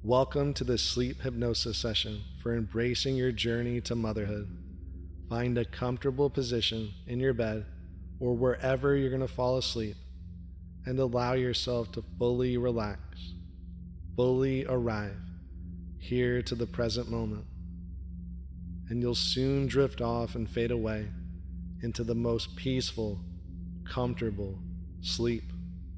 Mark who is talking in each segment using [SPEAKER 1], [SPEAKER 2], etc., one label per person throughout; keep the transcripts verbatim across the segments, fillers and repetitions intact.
[SPEAKER 1] Welcome to this sleep hypnosis session for embracing your journey to motherhood. Find a comfortable position in your bed or wherever you're going to fall asleep and allow yourself to fully relax, fully arrive here to the present moment. And you'll soon drift off and fade away into the most peaceful, comfortable sleep.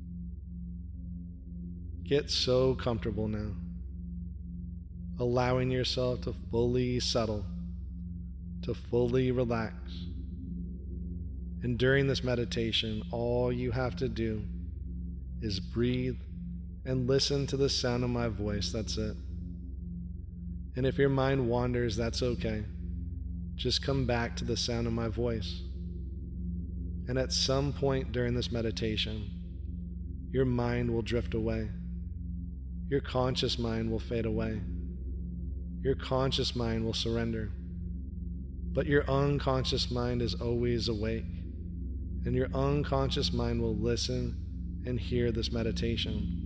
[SPEAKER 1] Get so comfortable now, allowing yourself to fully settle, to fully relax. And during this meditation, all you have to do is breathe and listen to the sound of my voice. That's it. And if your mind wanders, that's okay. Just come back to the sound of my voice. And at some point during this meditation, your mind will drift away. Your conscious mind will fade away. Your conscious mind will surrender. But your unconscious mind is always awake, and your unconscious mind will listen and hear this meditation.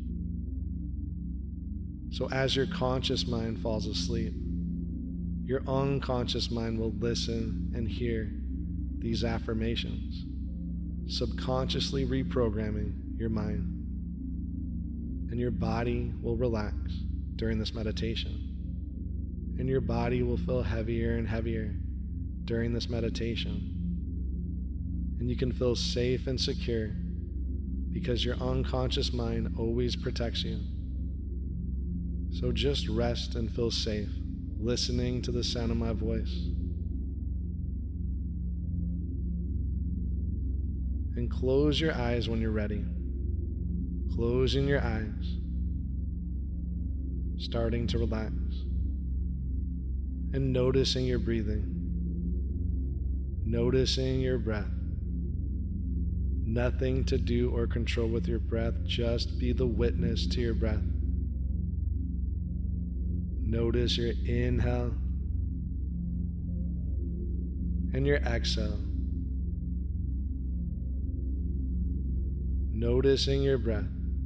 [SPEAKER 1] So as your conscious mind falls asleep, your unconscious mind will listen and hear these affirmations, subconsciously reprogramming your mind. And your body will relax during this meditation. And your body will feel heavier and heavier during this meditation. And you can feel safe and secure because your unconscious mind always protects you. So just rest and feel safe, listening to the sound of my voice. And close your eyes when you're ready. Closing your eyes, starting to relax, and noticing your breathing, noticing your breath. Nothing to do or control with your breath, just be the witness to your breath. Notice your inhale and your exhale. Noticing your breath.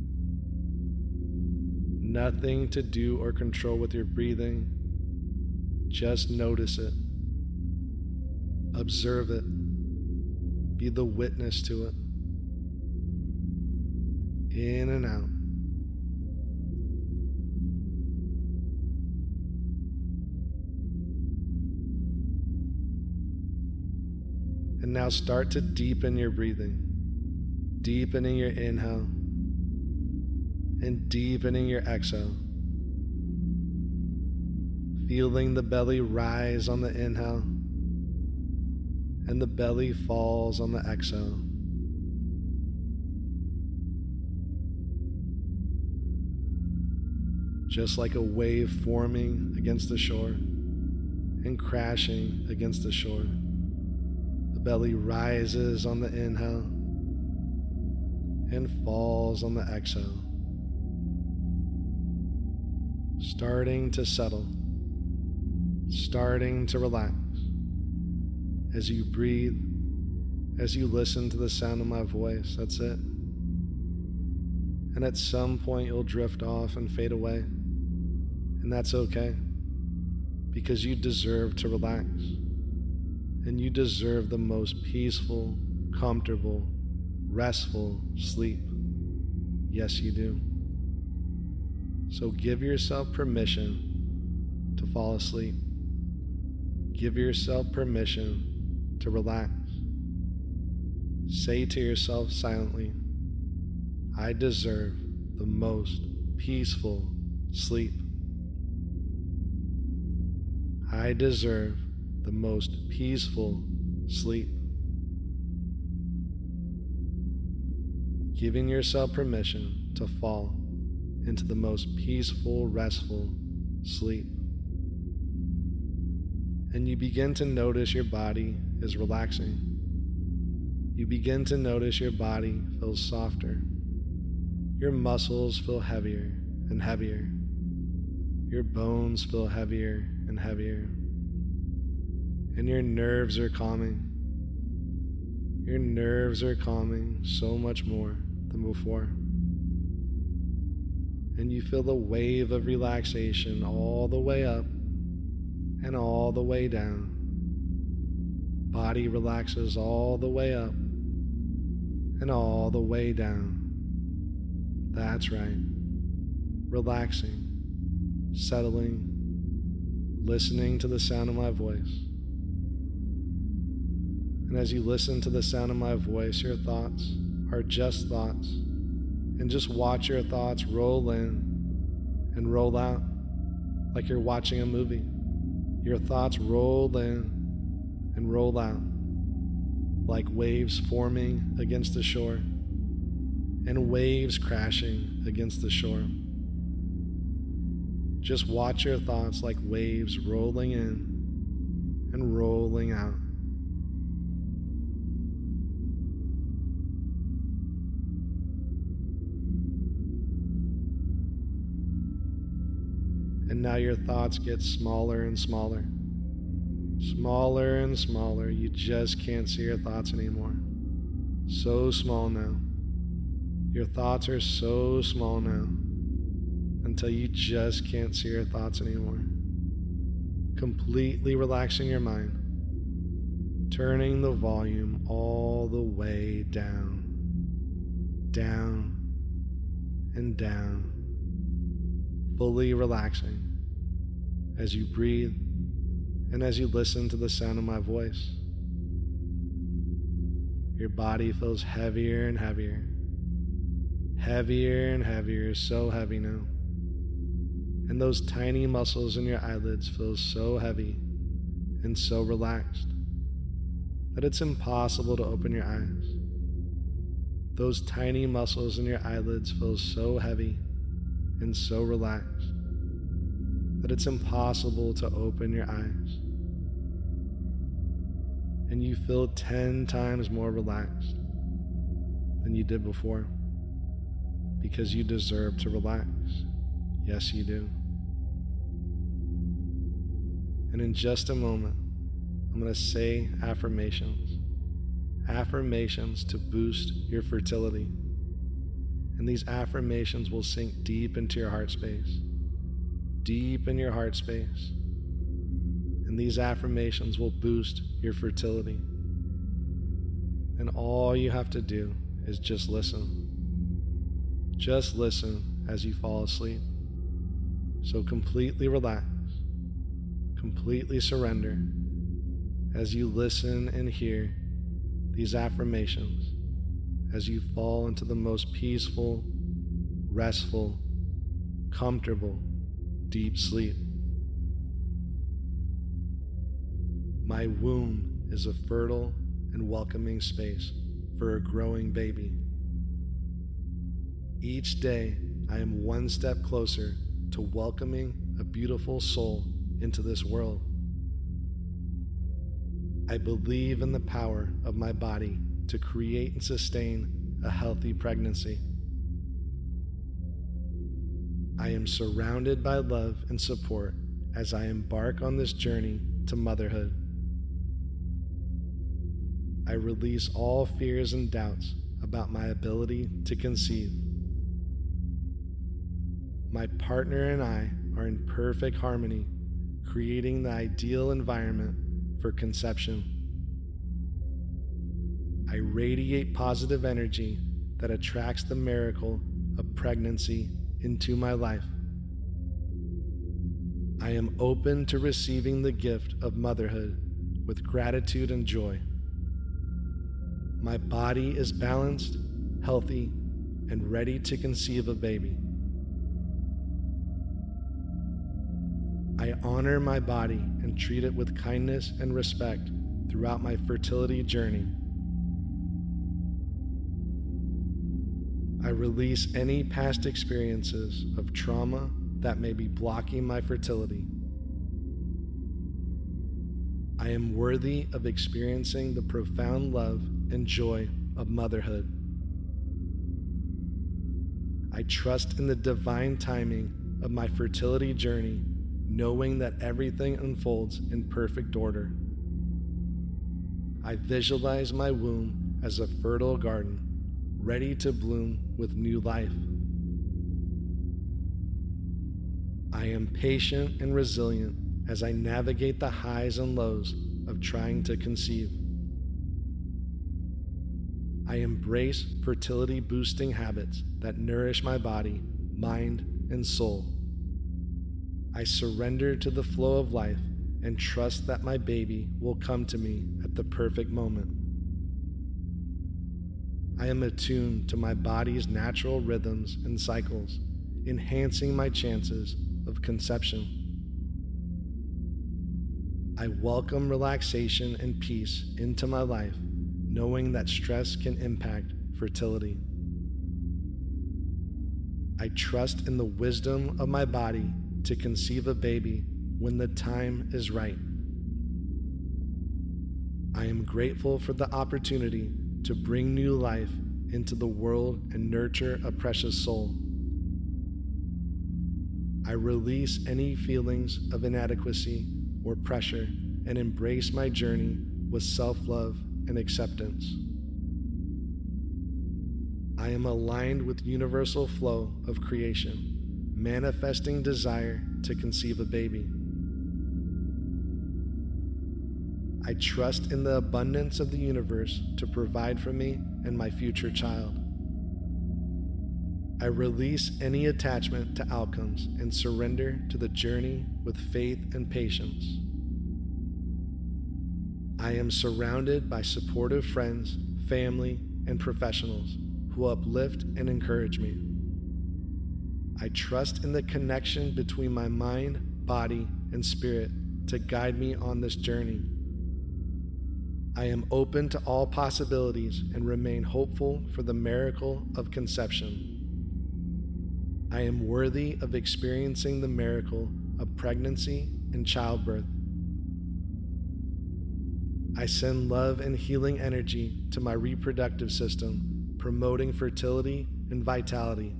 [SPEAKER 1] Nothing to do or control with your breathing. Just notice it. Observe it. Be the witness to it. In and out. And now start to deepen your breathing. Deepening your inhale and deepening your exhale. Feeling the belly rise on the inhale and the belly falls on the exhale. Just like a wave forming against the shore and crashing against the shore. The belly rises on the inhale and falls on the exhale. Starting to settle, starting to relax as you breathe, as you listen to the sound of my voice. That's it. And at some point you'll drift off and fade away, and that's okay, because you deserve to relax, and you deserve the most peaceful, comfortable, restful sleep. Yes, you do. So give yourself permission to fall asleep. Give yourself permission to relax. Say to yourself silently, I deserve the most peaceful sleep. I deserve the most peaceful sleep. Giving yourself permission to fall into the most peaceful, restful sleep. And you begin to notice your body is relaxing. You begin to notice your body feels softer. Your muscles feel heavier and heavier. Your bones feel heavier and heavier. And your nerves are calming. Your nerves are calming so much more than before. and you feel the wave of relaxation all the way up and all the way down. Body relaxes all the way up and all the way down. That's right. Relaxing, settling, listening to the sound of my voice. And as you listen to the sound of my voice, your thoughts are just thoughts. And just watch your thoughts roll in and roll out like you're watching a movie. Your thoughts roll in and roll out like waves forming against the shore and waves crashing against the shore. Just watch your thoughts like waves rolling in and rolling out. And now your thoughts get smaller and smaller. Smaller and smaller. You just can't see your thoughts anymore. So small now. Your thoughts are so small now until you just can't see your thoughts anymore. Completely relaxing your mind. Turning the volume all the way down. Down and down. Fully relaxing as you breathe and as you listen to the sound of my voice. Your body feels heavier and heavier, heavier and heavier, so heavy now. And those tiny muscles in your eyelids feel so heavy and so relaxed that it's impossible to open your eyes. Those tiny muscles in your eyelids feel so heavy and so relaxed that it's impossible to open your eyes. And you feel ten times more relaxed than you did before because you deserve to relax. Yes, you do. And in just a moment, I'm going to say affirmations. Affirmations to boost your fertility. And these affirmations will sink deep into your heart space. Deep in your heart space. And these affirmations will boost your fertility. And all you have to do is just listen. Just listen as you fall asleep. So completely relax. Completely surrender as you listen and hear these affirmations as you fall into the most peaceful, restful, comfortable, deep sleep. My womb is a fertile and welcoming space for a growing baby. Each day, I am one step closer to welcoming a beautiful soul into this world. I believe in the power of my body to create and sustain a healthy pregnancy. I am surrounded by love and support as I embark on this journey to motherhood. I release all fears and doubts about my ability to conceive. My partner and I are in perfect harmony, creating the ideal environment for conception. I radiate positive energy that attracts the miracle of pregnancy into my life. I am open to receiving the gift of motherhood with gratitude and joy. My body is balanced, healthy, and ready to conceive a baby. I honor my body and treat it with kindness and respect throughout my fertility journey. I release any past experiences of trauma that may be blocking my fertility. I am worthy of experiencing the profound love and joy of motherhood. I trust in the divine timing of my fertility journey, knowing that everything unfolds in perfect order. I visualize my womb as a fertile garden, ready to bloom with new life. I am patient and resilient as I navigate the highs and lows of trying to conceive. I embrace fertility-boosting habits that nourish my body, mind, and soul. I surrender to the flow of life and trust that my baby will come to me at the perfect moment. I am attuned to my body's natural rhythms and cycles, enhancing my chances of conception. I welcome relaxation and peace into my life, knowing that stress can impact fertility. I trust in the wisdom of my body to conceive a baby when the time is right. I am grateful for the opportunity to bring new life into the world and nurture a precious soul. I release any feelings of inadequacy or pressure and embrace my journey with self-love and acceptance. I am aligned with universal flow of creation, manifesting desire to conceive a baby. I trust in the abundance of the universe to provide for me and my future child. I release any attachment to outcomes and surrender to the journey with faith and patience. I am surrounded by supportive friends, family, and professionals who uplift and encourage me. I trust in the connection between my mind, body, and spirit to guide me on this journey. I am open to all possibilities and remain hopeful for the miracle of conception. I am worthy of experiencing the miracle of pregnancy and childbirth. I send love and healing energy to my reproductive system, promoting fertility and vitality.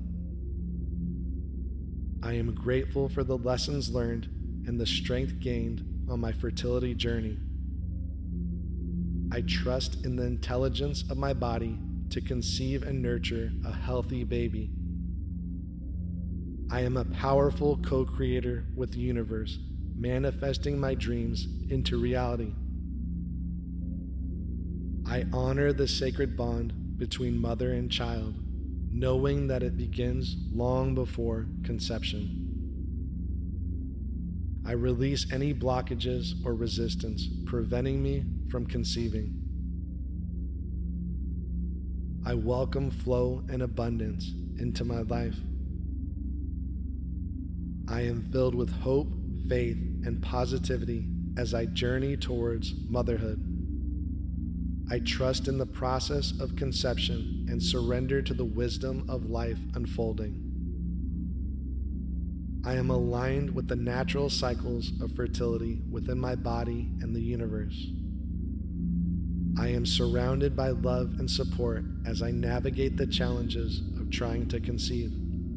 [SPEAKER 1] I am grateful for the lessons learned and the strength gained on my fertility journey. I trust in the intelligence of my body to conceive and nurture a healthy baby. I am a powerful co-creator with the universe, manifesting my dreams into reality. I honor the sacred bond between mother and child, knowing that it begins long before conception. I release any blockages or resistance preventing me from conceiving. I welcome flow and abundance into my life. I am filled with hope, faith, and positivity as I journey towards motherhood. I trust in the process of conception and surrender to the wisdom of life unfolding. I am aligned with the natural cycles of fertility within my body and the universe. I am surrounded by love and support as I navigate the challenges of trying to conceive.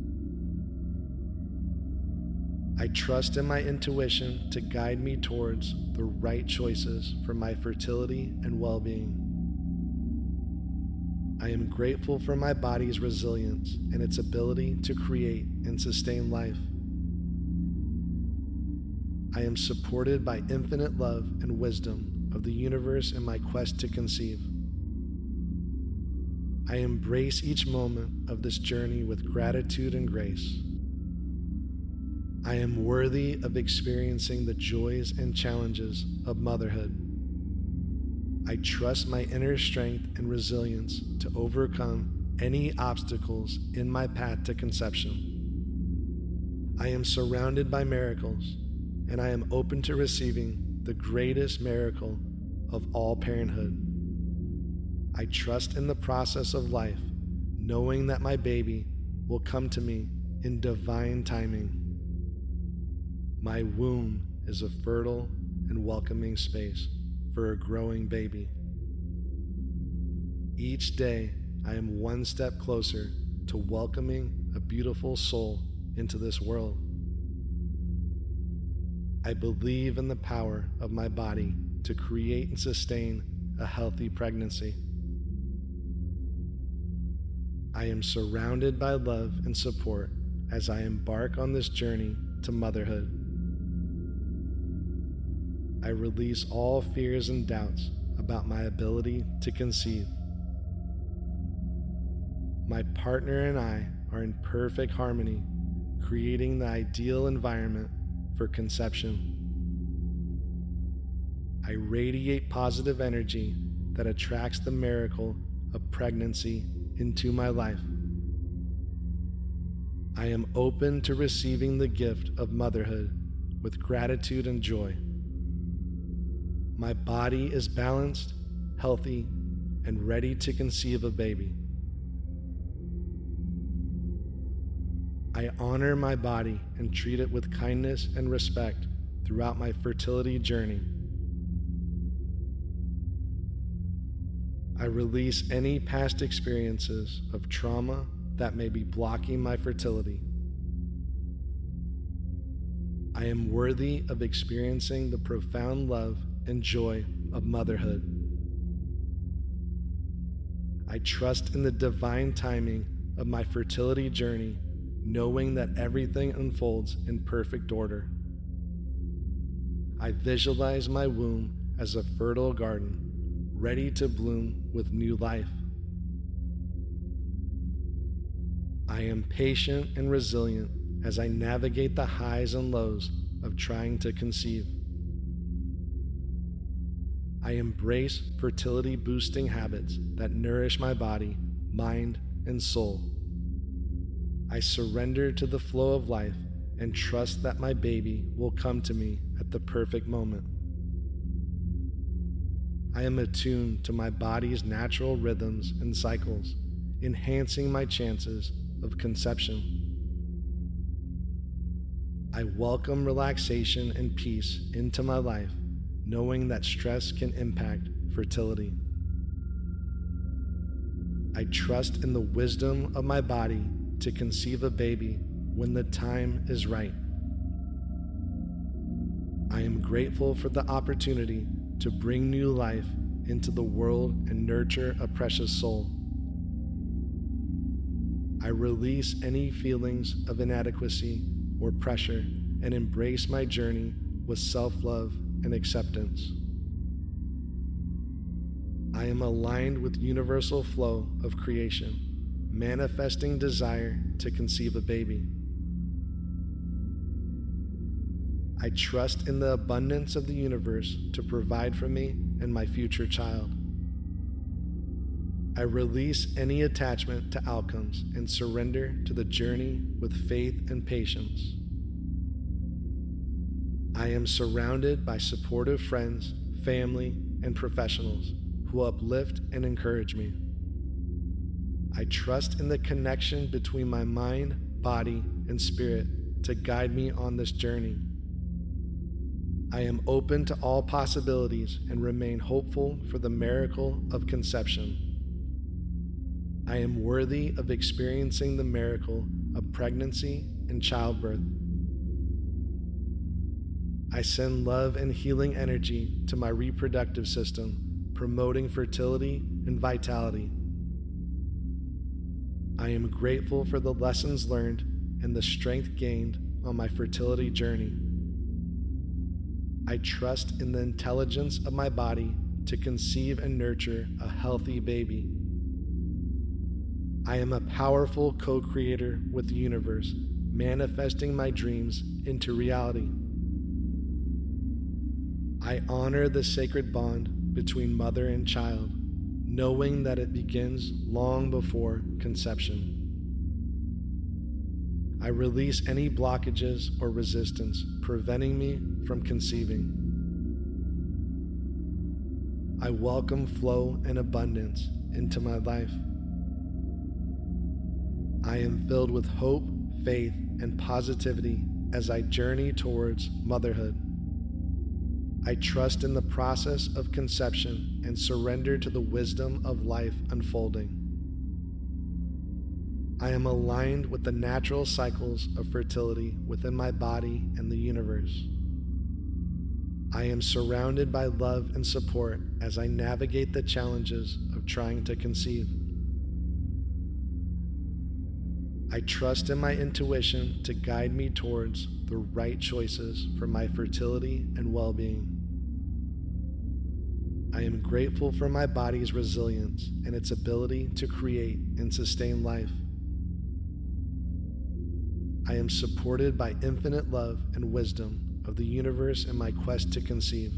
[SPEAKER 1] I trust in my intuition to guide me towards the right choices for my fertility and well-being. I am grateful for my body's resilience and its ability to create and sustain life. I am supported by infinite love and wisdom of the universe in my quest to conceive. I embrace each moment of this journey with gratitude and grace. I am worthy of experiencing the joys and challenges of motherhood. I trust my inner strength and resilience to overcome any obstacles in my path to conception. I am surrounded by miracles, and I am open to receiving the greatest miracle of all parenthood. I trust in the process of life, knowing that my baby will come to me in divine timing. My womb is a fertile and welcoming space for a growing baby. Each day, I am one step closer to welcoming a beautiful soul into this world. I believe in the power of my body to create and sustain a healthy pregnancy. I am surrounded by love and support as I embark on this journey to motherhood. I release all fears and doubts about my ability to conceive. My partner and I are in perfect harmony, creating the ideal environment for conception. I radiate positive energy that attracts the miracle of pregnancy into my life. I am open to receiving the gift of motherhood with gratitude and joy. My body is balanced, healthy, and ready to conceive a baby. I honor my body and treat it with kindness and respect throughout my fertility journey. I release any past experiences of trauma that may be blocking my fertility. I am worthy of experiencing the profound love and joy of motherhood. I trust in the divine timing of my fertility journey, knowing that everything unfolds in perfect order. I visualize my womb as a fertile garden, ready to bloom with new life. I am patient and resilient as I navigate the highs and lows of trying to conceive. I embrace fertility-boosting habits that nourish my body, mind, and soul. I surrender to the flow of life and trust that my baby will come to me at the perfect moment. I am attuned to my body's natural rhythms and cycles, enhancing my chances of conception. I welcome relaxation and peace into my life, knowing that stress can impact fertility. I trust in the wisdom of my body to conceive a baby when the time is right. I am grateful for the opportunity to bring new life into the world and nurture a precious soul. I release any feelings of inadequacy or pressure and embrace my journey with self-love and acceptance. I am aligned with universal flow of creation, manifesting desire to conceive a baby. I trust in the abundance of the universe to provide for me and my future child. I release any attachment to outcomes and surrender to the journey with faith and patience. I am surrounded by supportive friends, family, and professionals who uplift and encourage me. I trust in the connection between my mind, body, and spirit to guide me on this journey. I am open to all possibilities and remain hopeful for the miracle of conception. I am worthy of experiencing the miracle of pregnancy and childbirth. I send love and healing energy to my reproductive system, promoting fertility and vitality. I am grateful for the lessons learned and the strength gained on my fertility journey. I trust in the intelligence of my body to conceive and nurture a healthy baby. I am a powerful co-creator with the universe, manifesting my dreams into reality. I honor the sacred bond between mother and child, knowing that it begins long before conception. I release any blockages or resistance preventing me from conceiving. I welcome flow and abundance into my life. I am filled with hope, faith, and positivity as I journey towards motherhood. I trust in the process of conception and surrender to the wisdom of life unfolding. I am aligned with the natural cycles of fertility within my body and the universe. I am surrounded by love and support as I navigate the challenges of trying to conceive. I trust in my intuition to guide me towards the right choices for my fertility and well-being. I am grateful for my body's resilience and its ability to create and sustain life. I am supported by infinite love and wisdom of the universe in my quest to conceive.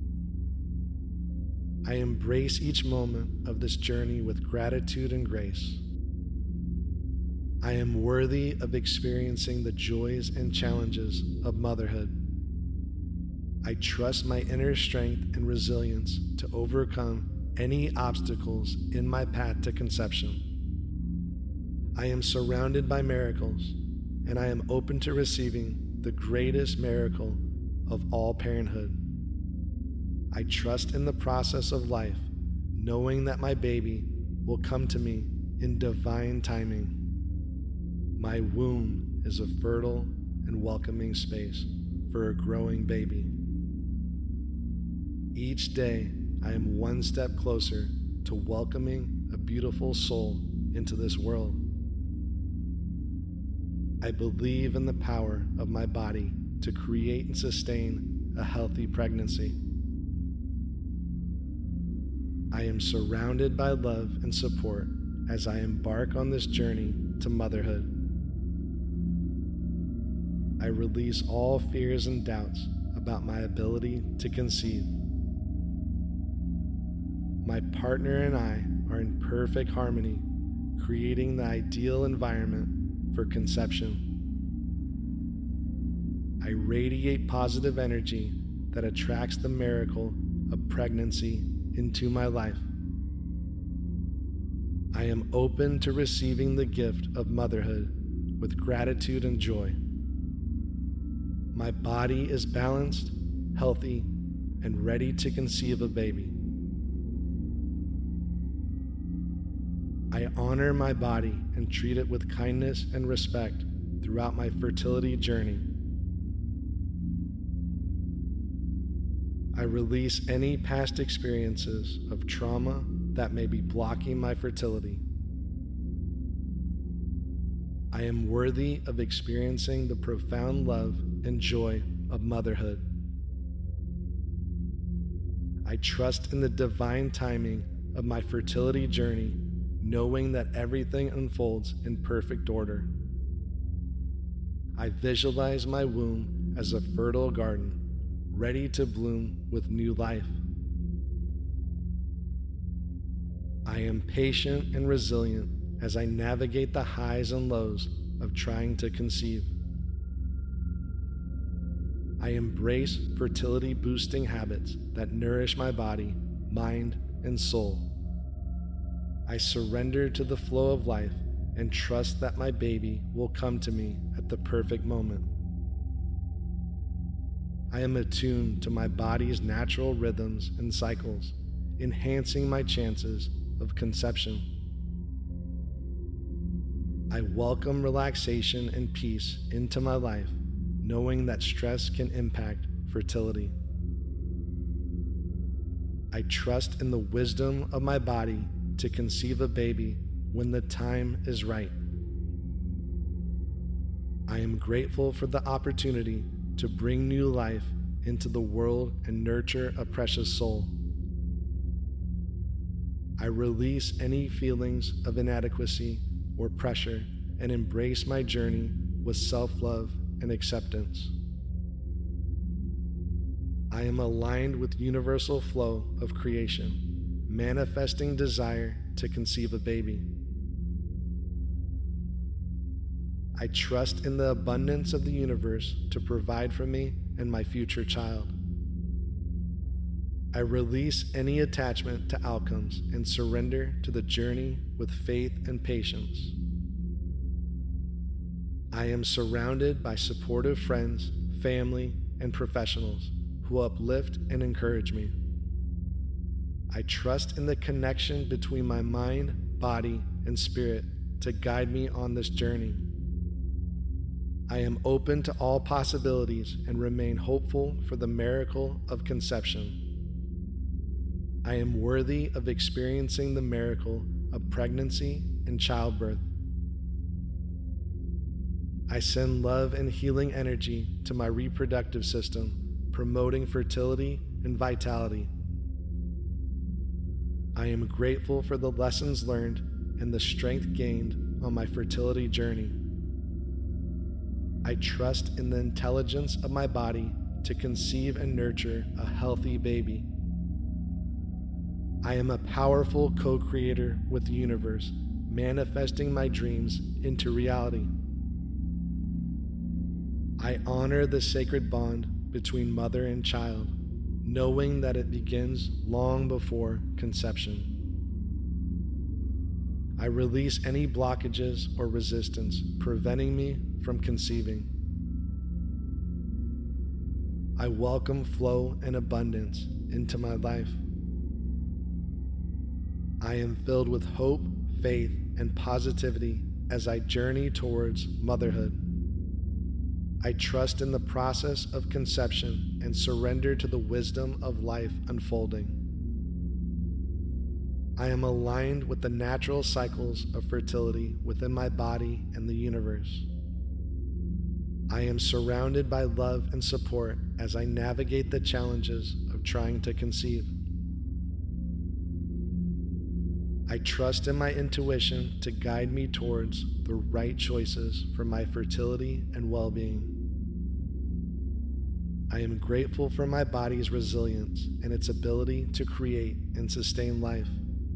[SPEAKER 1] I embrace each moment of this journey with gratitude and grace. I am worthy of experiencing the joys and challenges of motherhood. I trust my inner strength and resilience to overcome any obstacles in my path to conception. I am surrounded by miracles, and I am open to receiving the greatest miracle of all parenthood. I trust in the process of life, knowing that my baby will come to me in divine timing. My womb is a fertile and welcoming space for a growing baby. Each day, I am one step closer to welcoming a beautiful soul into this world. I believe in the power of my body to create and sustain a healthy pregnancy. I am surrounded by love and support as I embark on this journey to motherhood. I release all fears and doubts about my ability to conceive. My partner and I are in perfect harmony, creating the ideal environment for conception. I radiate positive energy that attracts the miracle of pregnancy into my life. I am open to receiving the gift of motherhood with gratitude and joy. My body is balanced, healthy, and ready to conceive a baby. I honor my body and treat it with kindness and respect throughout my fertility journey. I release any past experiences of trauma that may be blocking my fertility. I am worthy of experiencing the profound love and joy of motherhood. I trust in the divine timing of my fertility journey, knowing that everything unfolds in perfect order. I visualize my womb as a fertile garden, ready to bloom with new life. I am patient and resilient as I navigate the highs and lows of trying to conceive. I embrace fertility-boosting habits that nourish my body, mind, and soul. I surrender to the flow of life and trust that my baby will come to me at the perfect moment. I am attuned to my body's natural rhythms and cycles, enhancing my chances of conception. I welcome relaxation and peace into my life, knowing that stress can impact fertility. I trust in the wisdom of my body to conceive a baby when the time is right. I am grateful for the opportunity to bring new life into the world and nurture a precious soul. I release any feelings of inadequacy or pressure and embrace my journey with self-love and acceptance. I am aligned with universal flow of creation, manifesting desire to conceive a baby. I trust in the abundance of the universe to provide for me and my future child. I release any attachment to outcomes and surrender to the journey with faith and patience. I am surrounded by supportive friends, family, and professionals who uplift and encourage me. I trust in the connection between my mind, body, and spirit to guide me on this journey. I am open to all possibilities and remain hopeful for the miracle of conception. I am worthy of experiencing the miracle of pregnancy and childbirth. I send love and healing energy to my reproductive system, promoting fertility and vitality. I am grateful for the lessons learned and the strength gained on my fertility journey. I trust in the intelligence of my body to conceive and nurture a healthy baby. I am a powerful co-creator with the universe, manifesting my dreams into reality. I honor the sacred bond between mother and child, knowing that it begins long before conception. I release any blockages or resistance preventing me from conceiving. I welcome flow and abundance into my life. I am filled with hope, faith, and positivity as I journey towards motherhood. I trust in the process of conception and surrender to the wisdom of life unfolding. I am aligned with the natural cycles of fertility within my body and the universe. I am surrounded by love and support as I navigate the challenges of trying to conceive. I trust in my intuition to guide me towards the right choices for my fertility and well-being. I am grateful for my body's resilience and its ability to create and sustain life.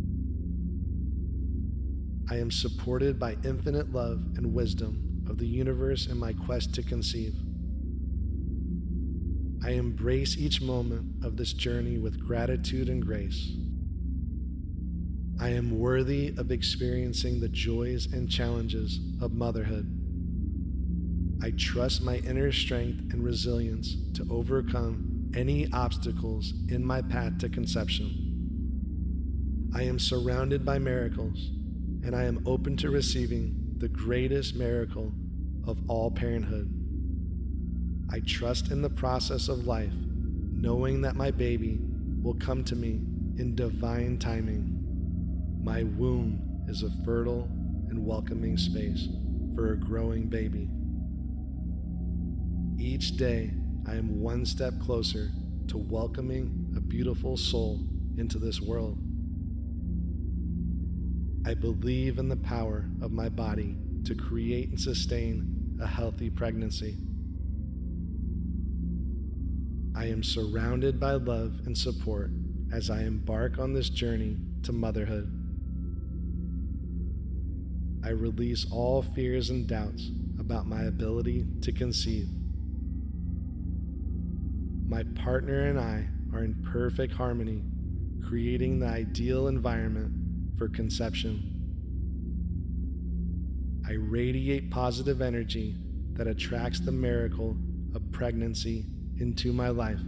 [SPEAKER 1] I am supported by infinite love and wisdom of the universe in my quest to conceive. I embrace each moment of this journey with gratitude and grace. I am worthy of experiencing the joys and challenges of motherhood. I trust my inner strength and resilience to overcome any obstacles in my path to conception. I am surrounded by miracles, and I am open to receiving the greatest miracle of all parenthood. I trust in the process of life, knowing that my baby will come to me in divine timing. My womb is a fertile and welcoming space for a growing baby. Each day, I am one step closer to welcoming a beautiful soul into this world. I believe in the power of my body to create and sustain a healthy pregnancy. I am surrounded by love and support as I embark on this journey to motherhood. I release all fears and doubts about my ability to conceive. My partner and I are in perfect harmony, creating the ideal environment for conception. I radiate positive energy that attracts the miracle of pregnancy into my life.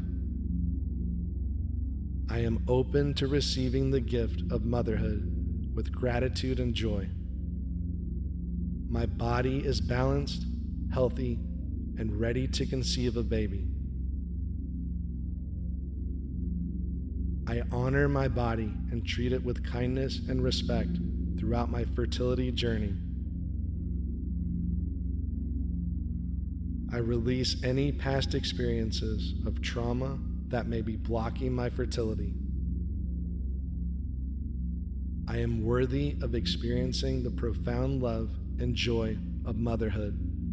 [SPEAKER 1] I am open to receiving the gift of motherhood with gratitude and joy. My body is balanced, healthy, and ready to conceive a baby. I honor my body and treat it with kindness and respect throughout my fertility journey. I release any past experiences of trauma that may be blocking my fertility. I am worthy of experiencing the profound love and joy of motherhood.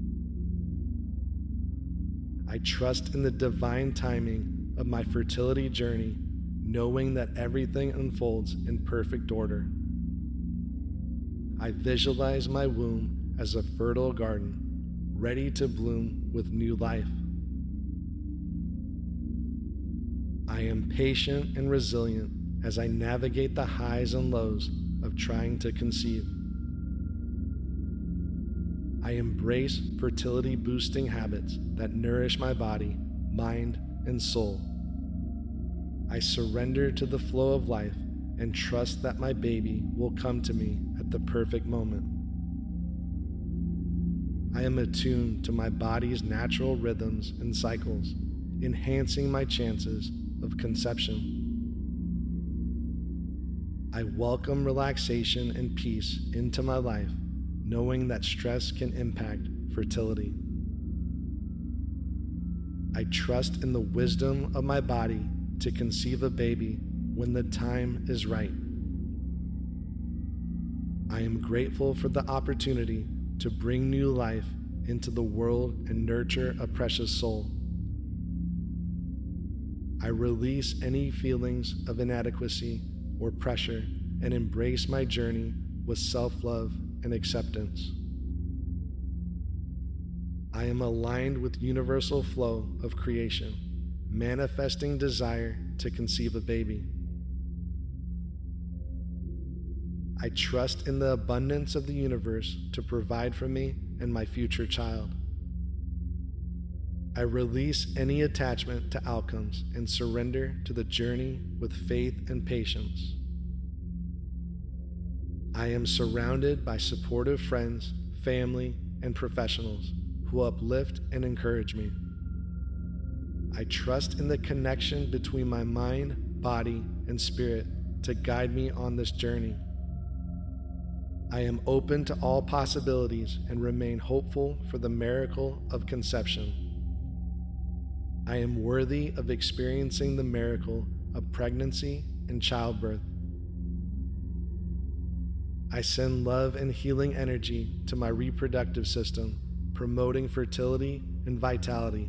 [SPEAKER 1] I trust in the divine timing of my fertility journey, knowing that everything unfolds in perfect order. I visualize my womb as a fertile garden, ready to bloom with new life. I am patient and resilient as I navigate the highs and lows of trying to conceive. I embrace fertility-boosting habits that nourish my body, mind, and soul. I surrender to the flow of life and trust that my baby will come to me at the perfect moment. I am attuned to my body's natural rhythms and cycles, enhancing my chances of conception. I welcome relaxation and peace into my life, knowing that stress can impact fertility. I trust in the wisdom of my body to conceive a baby when the time is right. I am grateful for the opportunity to bring new life into the world and nurture a precious soul. I release any feelings of inadequacy or pressure and embrace my journey with self-love and acceptance. I am aligned with universal flow of creation, manifesting desire to conceive a baby. I trust in the abundance of the universe to provide for me and my future child. I release any attachment to outcomes and surrender to the journey with faith and patience. I am surrounded by supportive friends, family, and professionals who uplift and encourage me. I trust in the connection between my mind, body, and spirit to guide me on this journey. I am open to all possibilities and remain hopeful for the miracle of conception. I am worthy of experiencing the miracle of pregnancy and childbirth. I send love and healing energy to my reproductive system, promoting fertility and vitality.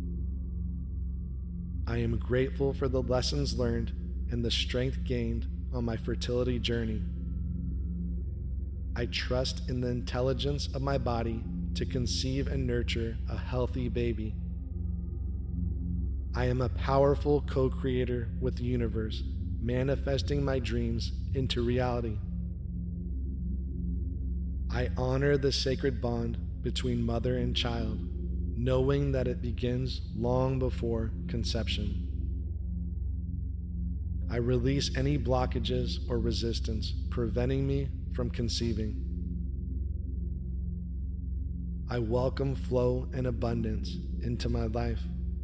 [SPEAKER 1] I am grateful for the lessons learned and the strength gained on my fertility journey. I trust in the intelligence of my body to conceive and nurture a healthy baby. I am a powerful co-creator with the universe, manifesting my dreams into reality. I honor the sacred bond between mother and child, knowing that it begins long before conception. I release any blockages or resistance preventing me from conceiving. I welcome flow and abundance into my life.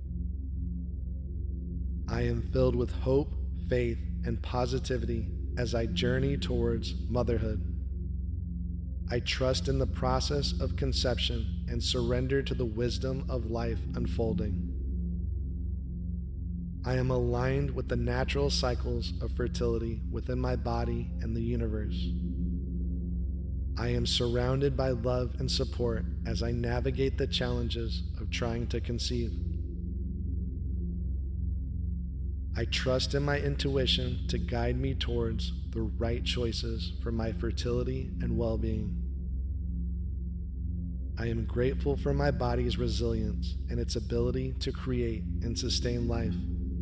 [SPEAKER 1] I am filled with hope, faith, and positivity as I journey towards motherhood. I trust in the process of conception and surrender to the wisdom of life unfolding. I am aligned with the natural cycles of fertility within my body and the universe. I am surrounded by love and support as I navigate the challenges of trying to conceive. I trust in my intuition to guide me towards the right choices for my fertility and well-being. I am grateful for my body's resilience and its ability to create and sustain life.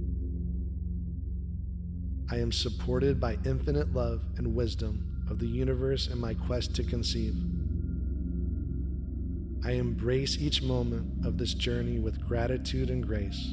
[SPEAKER 1] I am supported by infinite love and wisdom of the universe in my quest to conceive. I embrace each moment of this journey with gratitude and grace.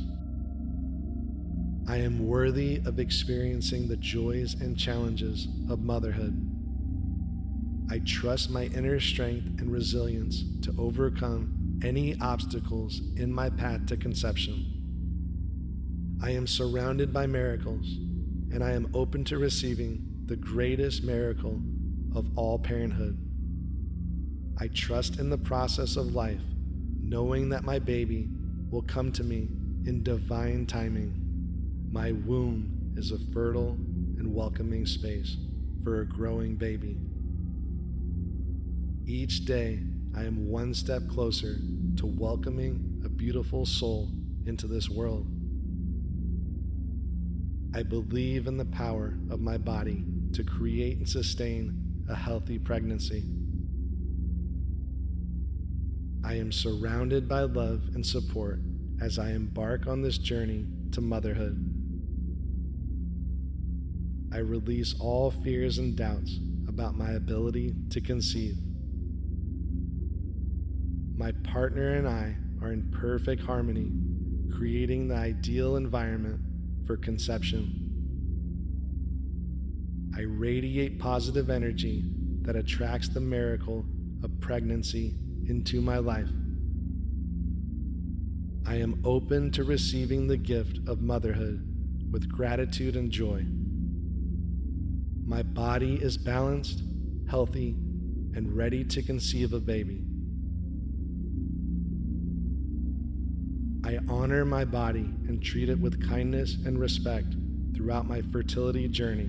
[SPEAKER 1] I am worthy of experiencing the joys and challenges of motherhood. I trust my inner strength and resilience to overcome any obstacles in my path to conception. I am surrounded by miracles, and I am open to receiving the greatest miracle of all parenthood. I trust in the process of life, knowing that my baby will come to me in divine timing. My womb is a fertile and welcoming space for a growing baby. Each day, I am one step closer to welcoming a beautiful soul into this world. I believe in the power of my body to create and sustain a healthy pregnancy. I am surrounded by love and support as I embark on this journey to motherhood. I release all fears and doubts about my ability to conceive. My partner and I are in perfect harmony, creating the ideal environment for conception. I radiate positive energy that attracts the miracle of pregnancy into my life. I am open to receiving the gift of motherhood with gratitude and joy. My body is balanced, healthy, and ready to conceive a baby. I honor my body and treat it with kindness and respect throughout my fertility journey.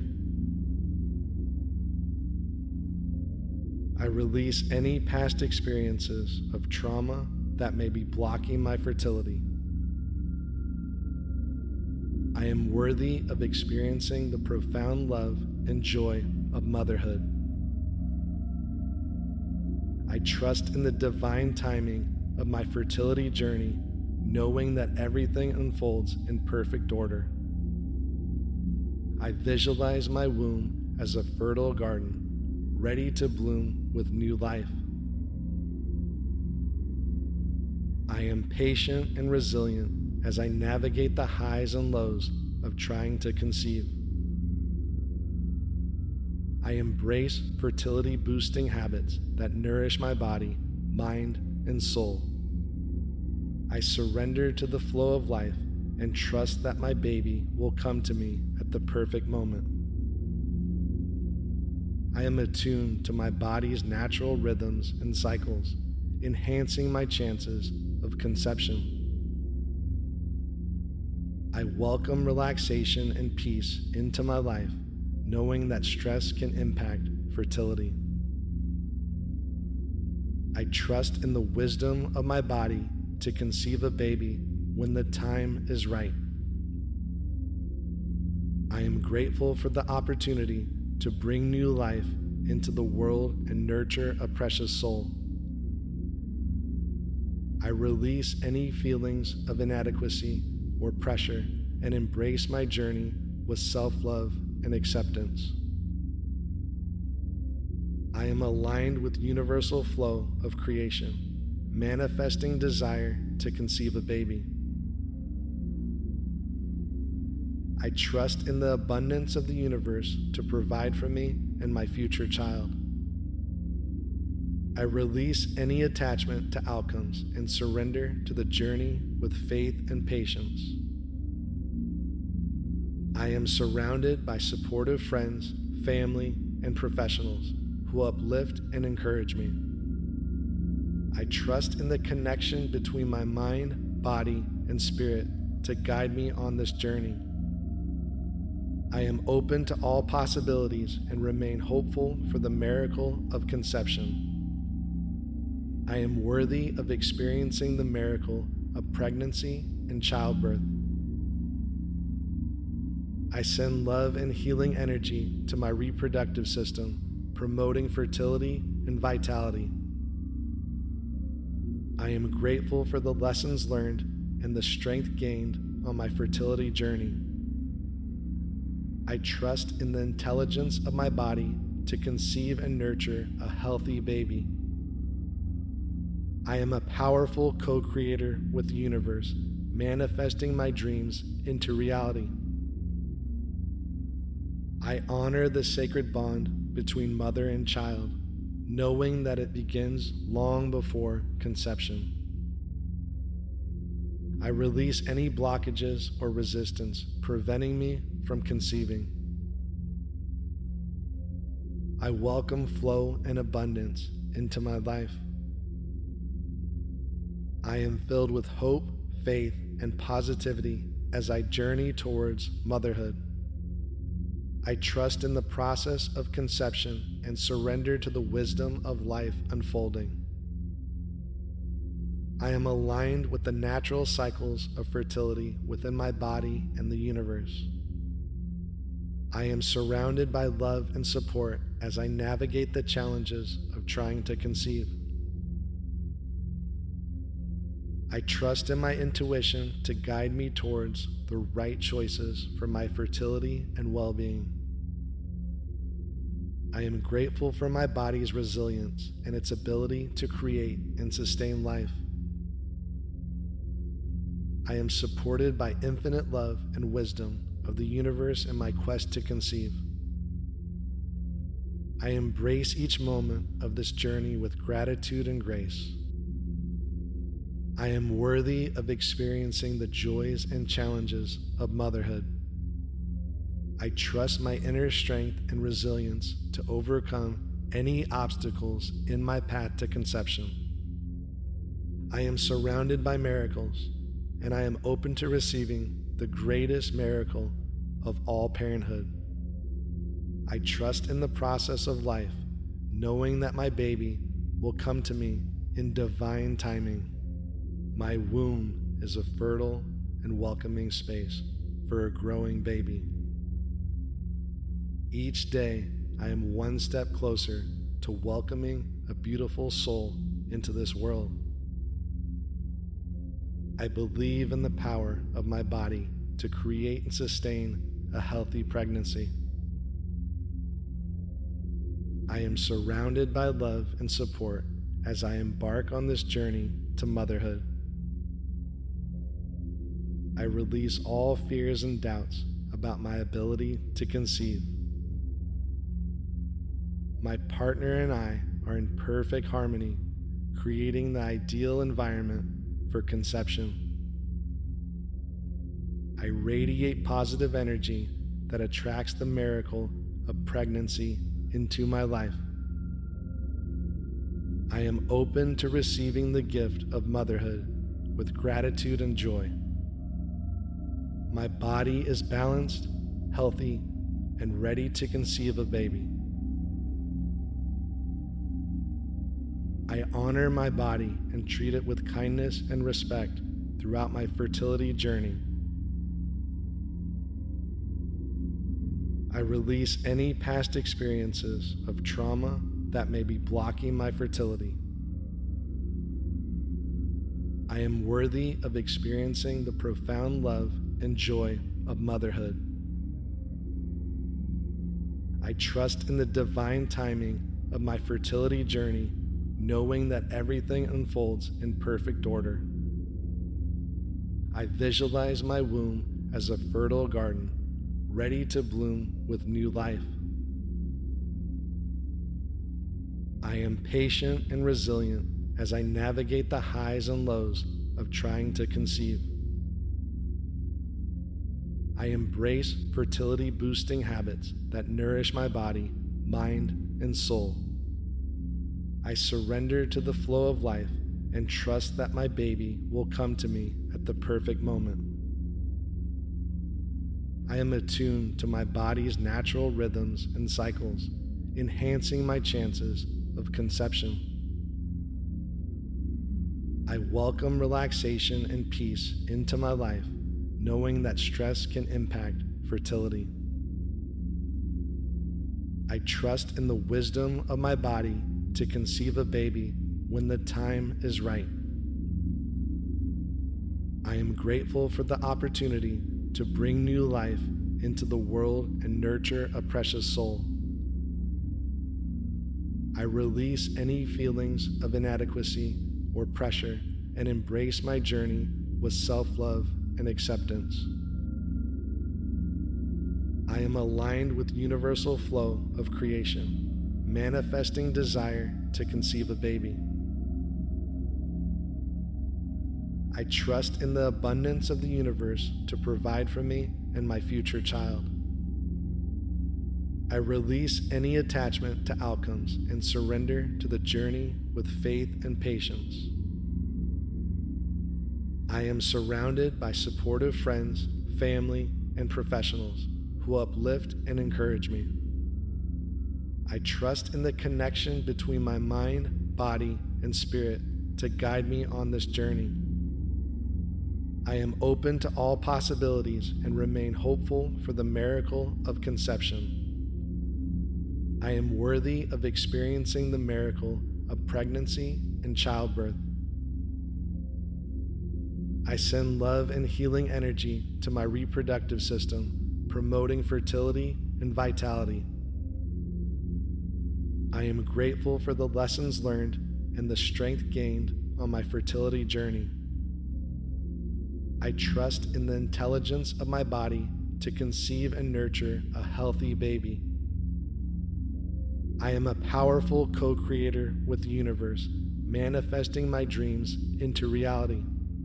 [SPEAKER 1] I release any past experiences of trauma that may be blocking my fertility. I am worthy of experiencing the profound love and joy of motherhood. I trust in the divine timing of my fertility journey, knowing that everything unfolds in perfect order. I visualize my womb as a fertile garden, ready to bloom with new life. I am patient and resilient as I navigate the highs and lows of trying to conceive. I embrace fertility-boosting habits that nourish my body, mind, and soul. I surrender to the flow of life and trust that my baby will come to me at the perfect moment. I am attuned to my body's natural rhythms and cycles, enhancing my chances of conception. I welcome relaxation and peace into my life, knowing that stress can impact fertility. I trust in the wisdom of my body to conceive a baby when the time is right. I am grateful for the opportunity to bring new life into the world and nurture a precious soul. I release any feelings of inadequacy or pressure and embrace my journey with self-love and acceptance. I am aligned with universal flow of creation, manifesting desire to conceive a baby. I trust in the abundance of the universe to provide for me and my future child. I release any attachment to outcomes and surrender to the journey with faith and patience. I am surrounded by supportive friends, family, and professionals who uplift and encourage me. I trust in the connection between my mind, body, and spirit to guide me on this journey. I am open to all possibilities and remain hopeful for the miracle of conception. I am worthy of experiencing the miracle of pregnancy and childbirth. I send love and healing energy to my reproductive system, promoting fertility and vitality. I am grateful for the lessons learned and the strength gained on my fertility journey. I trust in the intelligence of my body to conceive and nurture a healthy baby. I am a powerful co-creator with the universe, manifesting my dreams into reality. I honor the sacred bond between mother and child, knowing that it begins long before conception. I release any blockages or resistance preventing me from conceiving. I welcome flow and abundance into my life. I am filled with hope, faith, and positivity as I journey towards motherhood. I trust in the process of conception and surrender to the wisdom of life unfolding. I am aligned with the natural cycles of fertility within my body and the universe. I am surrounded by love and support as I navigate the challenges of trying to conceive. I trust in my intuition to guide me towards the right choices for my fertility and well-being. I am grateful for my body's resilience and its ability to create and sustain life. I am supported by infinite love and wisdom of the universe in my quest to conceive. I embrace each moment of this journey with gratitude and grace. I am worthy of experiencing the joys and challenges of motherhood. I trust my inner strength and resilience to overcome any obstacles in my path to conception. I am surrounded by miracles, and I am open to receiving the greatest miracle of all parenthood. I trust in the process of life, knowing that my baby will come to me in divine timing. My womb is a fertile and welcoming space for a growing baby. Each day, I am one step closer to welcoming a beautiful soul into this world. I believe in the power of my body to create and sustain a healthy pregnancy. I am surrounded by love and support as I embark on this journey to motherhood. I release all fears and doubts about my ability to conceive. My partner and I are in perfect harmony, creating the ideal environment for conception. I radiate positive energy that attracts the miracle of pregnancy into my life. I am open to receiving the gift of motherhood with gratitude and joy. My body is balanced, healthy, and ready to conceive a baby. I honor my body and treat it with kindness and respect throughout my fertility journey. I release any past experiences of trauma that may be blocking my fertility. I am worthy of experiencing the profound love and joy of motherhood. I trust in the divine timing of my fertility journey, knowing that everything unfolds in perfect order. I visualize my womb as a fertile garden, ready to bloom with new life. I am patient and resilient as I navigate the highs and lows of trying to conceive. I embrace fertility-boosting habits that nourish my body, mind, and soul. I surrender to the flow of life and trust that my baby will come to me at the perfect moment. I am attuned to my body's natural rhythms and cycles, enhancing my chances of conception. I welcome relaxation and peace into my life, knowing that stress can impact fertility. I trust in the wisdom of my body to conceive a baby when the time is right. I am grateful for the opportunity to bring new life into the world and nurture a precious soul. I release any feelings of inadequacy or pressure and embrace my journey with self-love and acceptance. I am aligned with universal flow of creation, manifesting desire to conceive a baby. I trust in the abundance of the universe to provide for me and my future child. I release any attachment to outcomes and surrender to the journey with faith and patience. I am surrounded by supportive friends, family, and professionals who uplift and encourage me. I trust in the connection between my mind, body, and spirit to guide me on this journey. I am open to all possibilities and remain hopeful for the miracle of conception. I am worthy of experiencing the miracle of pregnancy and childbirth. I send love and healing energy to my reproductive system, promoting fertility and vitality. I am grateful for the lessons learned and the strength gained on my fertility journey. I trust in the intelligence of my body to conceive and nurture a healthy baby. I am a powerful co-creator with the universe, manifesting my dreams into reality.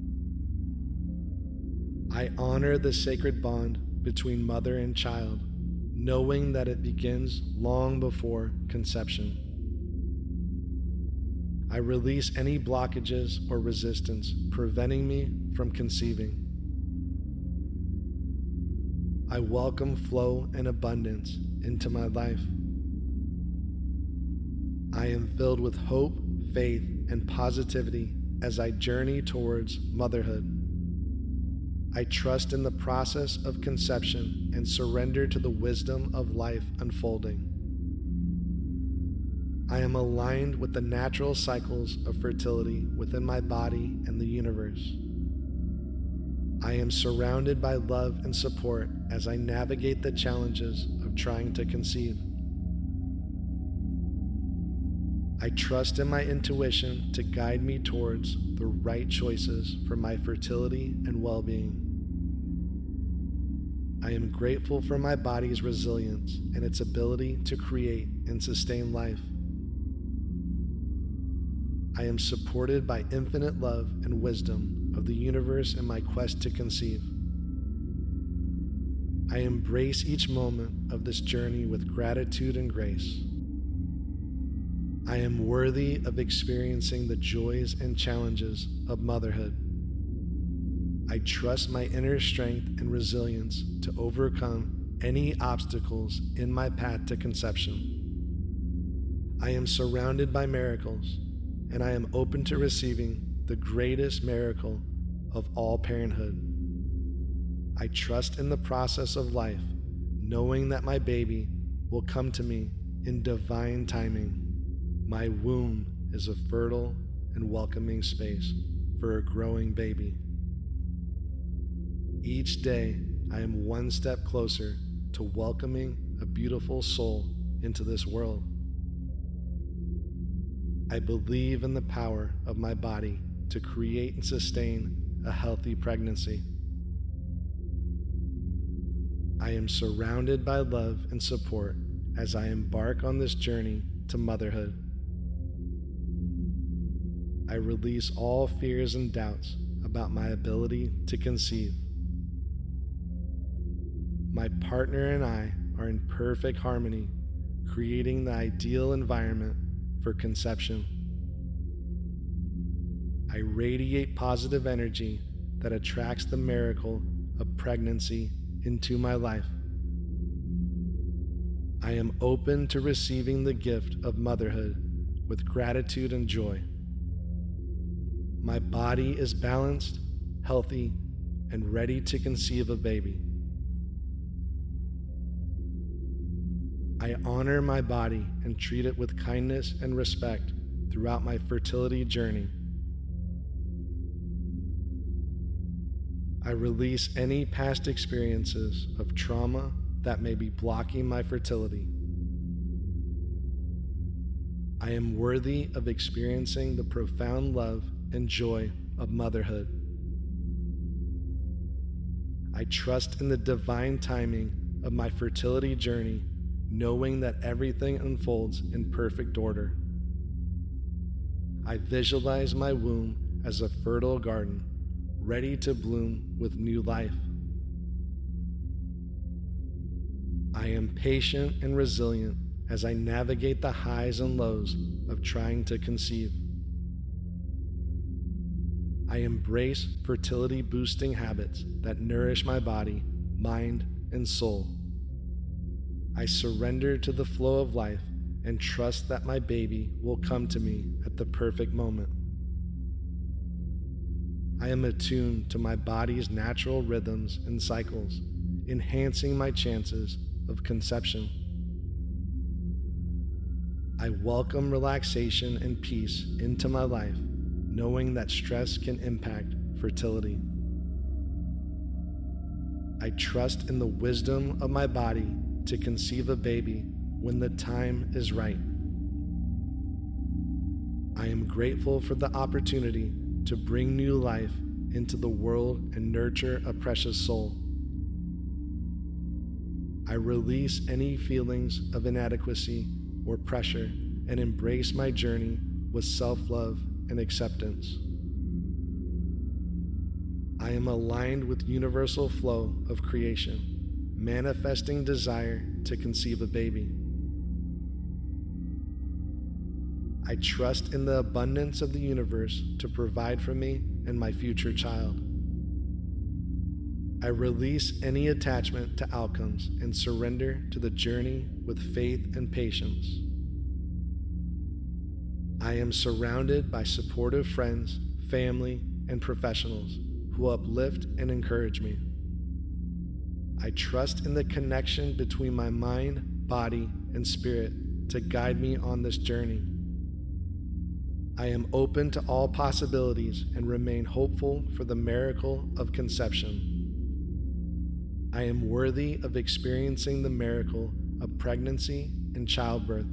[SPEAKER 1] I honor the sacred bond between mother and child, knowing that it begins long before conception. I release any blockages or resistance preventing me from conceiving. I welcome flow and abundance into my life. I am filled with hope, faith, and positivity as I journey towards motherhood. I trust in the process of conception and surrender to the wisdom of life unfolding. I am aligned with the natural cycles of fertility within my body and the universe. I am surrounded by love and support as I navigate the challenges of trying to conceive. I trust in my intuition to guide me towards the right choices for my fertility and well-being. I am grateful for my body's resilience and its ability to create and sustain life. I am supported by infinite love and wisdom of the universe in my quest to conceive. I embrace each moment of this journey with gratitude and grace. I am worthy of experiencing the joys and challenges of motherhood. I trust my inner strength and resilience to overcome any obstacles in my path to conception. I am surrounded by miracles, and I am open to receiving the greatest miracle of all parenthood. I trust in the process of life, knowing that my baby will come to me in divine timing. My womb is a fertile and welcoming space for a growing baby. Each day, I am one step closer to welcoming a beautiful soul into this world. I believe in the power of my body to create and sustain a healthy pregnancy. I am surrounded by love and support as I embark on this journey to motherhood. I release all fears and doubts about my ability to conceive. My partner and I are in perfect harmony, creating the ideal environment for conception. I radiate positive energy that attracts the miracle of pregnancy into my life. I am open to receiving the gift of motherhood with gratitude and joy. My body is balanced, healthy, and ready to conceive a baby. I honor my body and treat it with kindness and respect throughout my fertility journey. I release any past experiences of trauma that may be blocking my fertility. I am worthy of experiencing the profound love and joy of motherhood. I trust in the divine timing of my fertility journey, knowing that everything unfolds in perfect order. I visualize my womb as a fertile garden, ready to bloom with new life. I am patient and resilient as I navigate the highs and lows of trying to conceive. I embrace fertility-boosting habits that nourish my body, mind, and soul. I surrender to the flow of life and trust that my baby will come to me at the perfect moment. I am attuned to my body's natural rhythms and cycles, enhancing my chances of conception. I welcome relaxation and peace into my life, knowing that stress can impact fertility. I trust in the wisdom of my body to conceive a baby when the time is right. I am grateful for the opportunity to bring new life into the world and nurture a precious soul. I release any feelings of inadequacy or pressure and embrace my journey with self-love and acceptance. I am aligned with universal flow of creation, manifesting desire to conceive a baby. I trust in the abundance of the universe to provide for me and my future child. I release any attachment to outcomes and surrender to the journey with faith and patience. I am surrounded by supportive friends, family, and professionals who uplift and encourage me. I trust in the connection between my mind, body, and spirit to guide me on this journey. I am open to all possibilities and remain hopeful for the miracle of conception. I am worthy of experiencing the miracle of pregnancy and childbirth.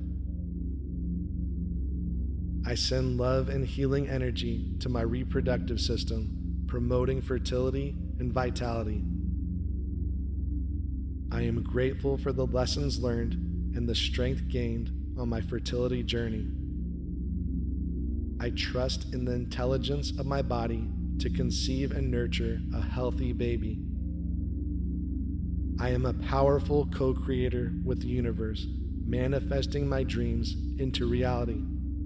[SPEAKER 1] I send love and healing energy to my reproductive system, promoting fertility and vitality. I am grateful for the lessons learned and the strength gained on my fertility journey. I trust in the intelligence of my body to conceive and nurture a healthy baby. I am a powerful co-creator with the universe, manifesting my dreams into reality.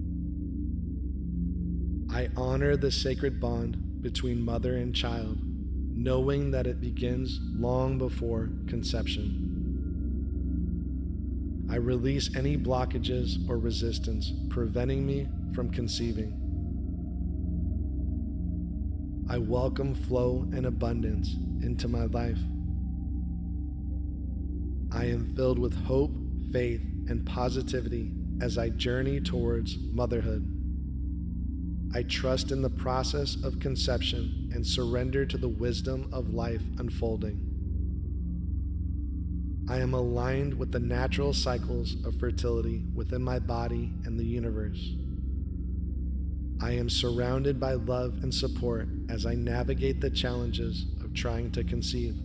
[SPEAKER 1] I honor the sacred bond between mother and child, knowing that it begins long before conception. I release any blockages or resistance preventing me from conceiving. I welcome flow and abundance into my life. I am filled with hope, faith, and positivity as I journey towards motherhood. I trust in the process of conception and surrender to the wisdom of life unfolding. I am aligned with the natural cycles of fertility within my body and the universe. I am surrounded by love and support as I navigate the challenges of trying to conceive.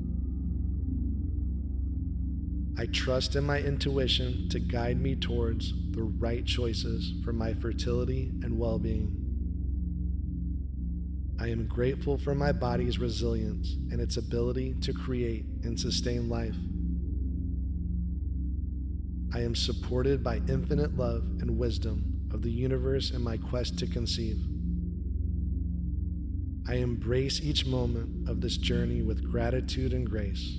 [SPEAKER 1] I trust in my intuition to guide me towards the right choices for my fertility and well-being. I am grateful for my body's resilience and its ability to create and sustain life. I am supported by infinite love and wisdom of the universe in my quest to conceive. I embrace each moment of this journey with gratitude and grace.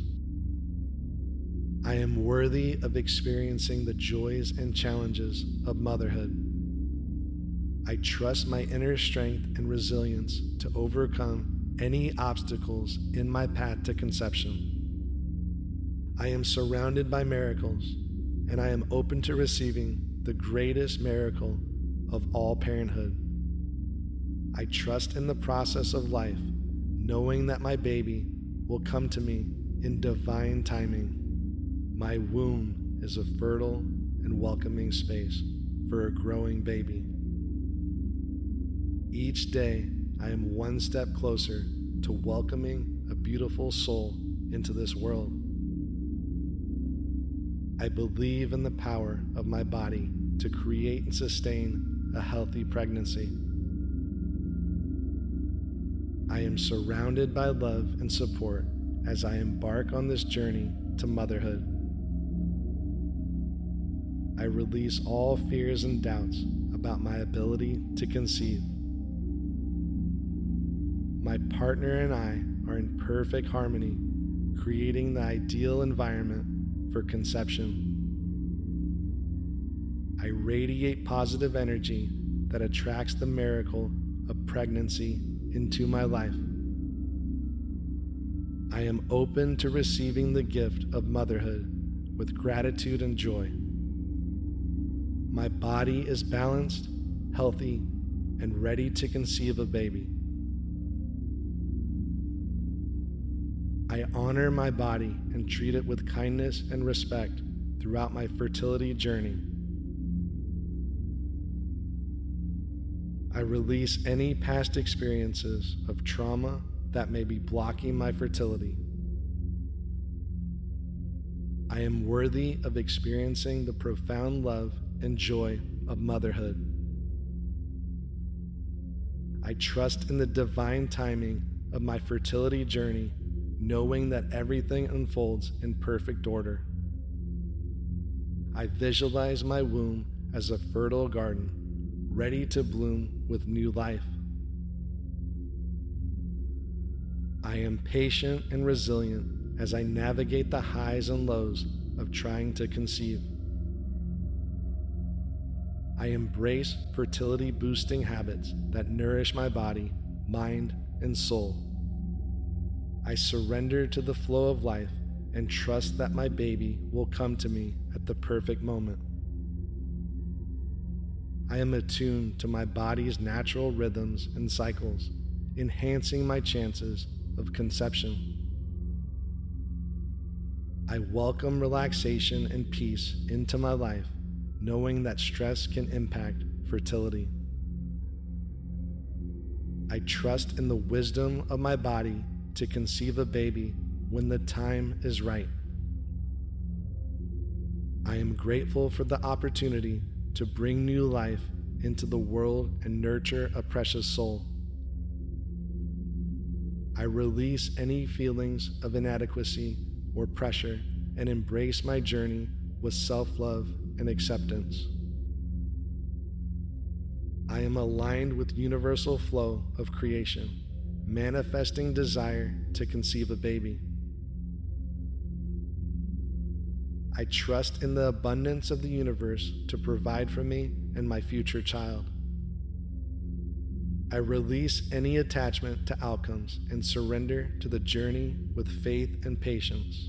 [SPEAKER 1] I am worthy of experiencing the joys and challenges of motherhood. I trust my inner strength and resilience to overcome any obstacles in my path to conception. I am surrounded by miracles, and I am open to receiving the greatest miracle of all parenthood. I trust in the process of life, knowing that my baby will come to me in divine timing. My womb is a fertile and welcoming space for a growing baby. Each day, I am one step closer to welcoming a beautiful soul into this world. I believe in the power of my body to create and sustain a healthy pregnancy. I am surrounded by love and support as I embark on this journey to motherhood. I release all fears and doubts about my ability to conceive. My partner and I are in perfect harmony, creating the ideal environment for conception. I radiate positive energy that attracts the miracle of pregnancy into my life. I am open to receiving the gift of motherhood with gratitude and joy. My body is balanced, healthy, and ready to conceive a baby. I honor my body and treat it with kindness and respect throughout my fertility journey. I release any past experiences of trauma that may be blocking my fertility. I am worthy of experiencing the profound love and joy of motherhood. I trust in the divine timing of my fertility journey, knowing that everything unfolds in perfect order. I visualize my womb as a fertile garden, ready to bloom with new life. I am patient and resilient as I navigate the highs and lows of trying to conceive. I embrace fertility-boosting habits that nourish my body, mind, and soul. I surrender to the flow of life and trust that my baby will come to me at the perfect moment. I am attuned to my body's natural rhythms and cycles, enhancing my chances of conception. I welcome relaxation and peace into my life, knowing that stress can impact fertility. I trust in the wisdom of my body to conceive a baby when the time is right. I am grateful for the opportunity to bring new life into the world and nurture a precious soul. I release any feelings of inadequacy or pressure and embrace my journey with self-love and acceptance. I am aligned with universal flow of creation, manifesting desire to conceive a baby. I trust in the abundance of the universe to provide for me and my future child. I release any attachment to outcomes and surrender to the journey with faith and patience.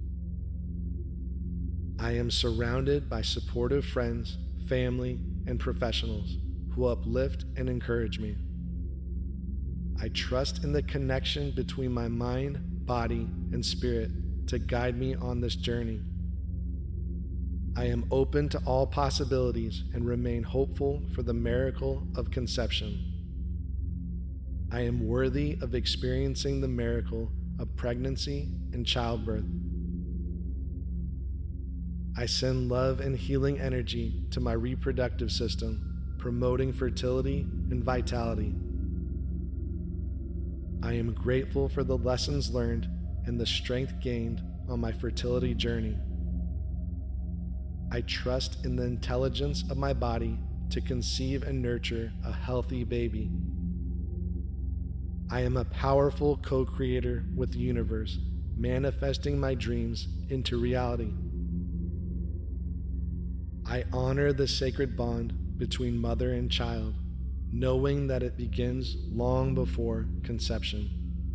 [SPEAKER 1] I am surrounded by supportive friends, family, and professionals who uplift and encourage me. I trust in the connection between my mind, body, and spirit to guide me on this journey. I am open to all possibilities and remain hopeful for the miracle of conception. I am worthy of experiencing the miracle of pregnancy and childbirth. I send love and healing energy to my reproductive system, promoting fertility and vitality. I am grateful for the lessons learned and the strength gained on my fertility journey. I trust in the intelligence of my body to conceive and nurture a healthy baby. I am a powerful co-creator with the universe, manifesting my dreams into reality. I honor the sacred bond between mother and child, knowing that it begins long before conception.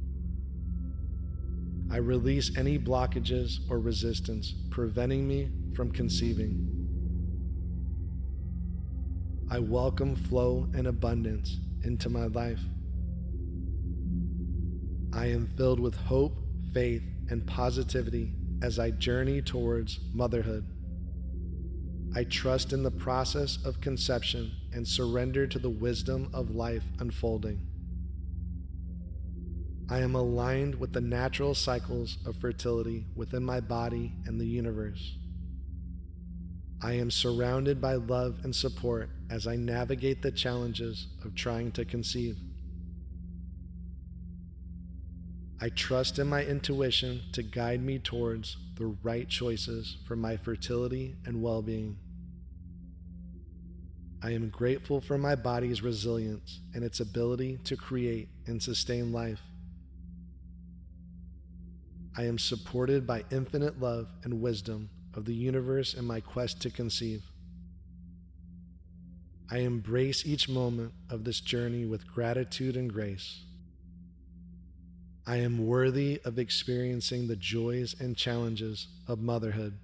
[SPEAKER 1] I release any blockages or resistance preventing me from conceiving. I welcome flow and abundance into my life. I am filled with hope, faith, and positivity as I journey towards motherhood. I trust in the process of conception and surrender to the wisdom of life unfolding. I am aligned with the natural cycles of fertility within my body and the universe. I am surrounded by love and support as I navigate the challenges of trying to conceive. I trust in my intuition to guide me towards the right choices for my fertility and well-being. I am grateful for my body's resilience and its ability to create and sustain life. I am supported by infinite love and wisdom of the universe in my quest to conceive. I embrace each moment of this journey with gratitude and grace. I am worthy of experiencing the joys and challenges of motherhood.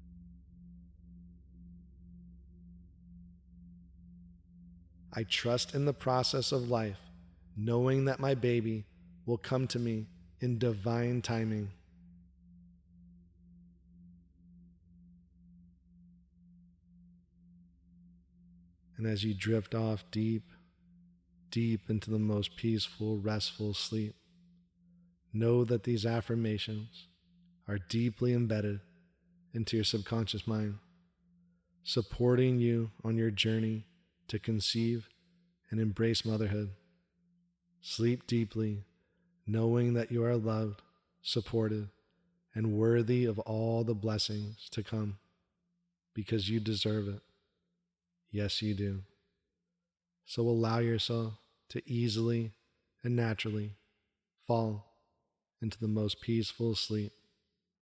[SPEAKER 1] I trust in the process of life, knowing that my baby will come to me in divine timing. And as you drift off deep, deep into the most peaceful, restful sleep, know that these affirmations are deeply embedded into your subconscious mind, supporting you on your journey to conceive and embrace motherhood. Sleep deeply, knowing that you are loved, supported, and worthy of all the blessings to come, because you deserve it. Yes, you do. So allow yourself to easily and naturally fall into the most peaceful sleep.